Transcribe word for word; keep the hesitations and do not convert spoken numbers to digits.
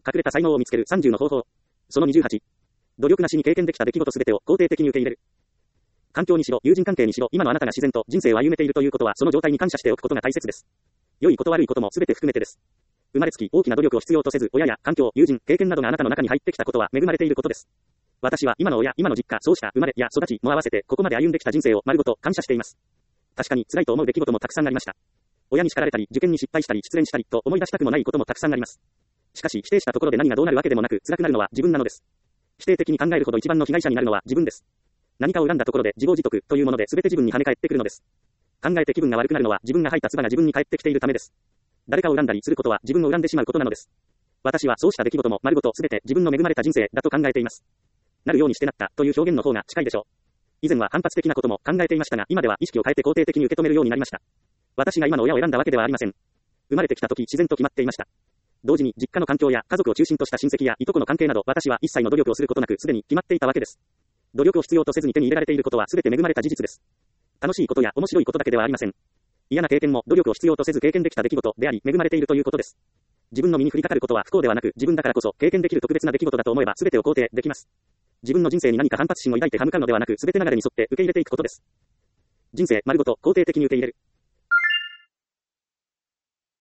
隠れた才能を見つけるさんじゅうの方法。そのにじゅうはち。努力なしに経験できた出来事すべてを肯定的に受け入れる。環境にしろ、友人関係にしろ、今のあなたが自然と人生を歩めているということは、その状態に感謝しておくことが大切です。良いこと悪いこともすべて含めてです。生まれつき大きな努力を必要とせず、親や環境、友人、経験などがあなたの中に入ってきたことは恵まれていることです。私は今の親、今の実家、そうした生まれや育ちも合わせて、ここまで歩んできた人生を丸ごと感謝しています。確かに辛いと思う出来事もたくさんありました。親に叱られたり、受験に失敗したり、失恋したりと思い出したくもないこともたくさんあります。しかし、否定したところで何がどうなるわけでもなく、辛くなるのは自分なのです。否定的に考えるほど一番の被害者になるのは自分です。何かを恨んだところで自業自得というもので全て自分に跳ね返ってくるのです。考えて気分が悪くなるのは自分が吐いた唾が自分に返ってきているためです。誰かを恨んだりすることは自分を恨んでしまうことなのです。私はそうした出来事も丸ごと全て自分の恵まれた人生だと考えています。なるようにしてなったという表現の方が近いでしょう。以前は反発的なことも考えていましたが、今では意識を変えて肯定的に受け止めるようになりました。私が今の親を選んだわけではありません。生まれてきた時自然と決まっていました。同時に実家の環境や家族を中心とした親戚やいとこの関係など、私は一切の努力をすることなくすでに決まっていたわけです。努力を必要とせずに手に入れられていることは全て恵まれた事実です。楽しいことや面白いことだけではありません。嫌な経験も努力を必要とせず経験できた出来事であり恵まれているということです。自分の身に降りかかることは不幸ではなく、自分だからこそ経験できる特別な出来事だと思えば全てを肯定できます。自分の人生に何か反発心を抱いて歯向かうのではなく、全て流れに沿って受け入れていくことです。人生丸ごと肯定的に受け入れる。